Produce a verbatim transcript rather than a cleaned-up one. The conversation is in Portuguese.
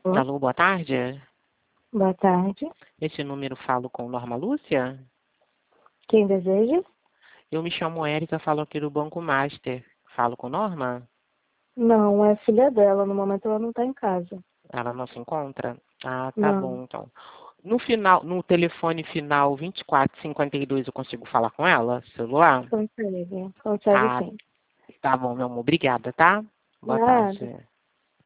Alô, boa tarde. Boa tarde. Esse número falo com Norma Lúcia? Quem deseja? Eu me chamo Érica, falo aqui do Banco Master. Falo com Norma? Não, é filha dela. No momento ela não está em casa. Ela não se encontra? Ah, tá Não. bom, então. No final, no telefone final vinte e quatro cinquenta e dois eu consigo falar com ela? Celular? Consegue. Consegue Ah, sim. tá bom, meu amor. Obrigada, tá? Boa Nada. tarde.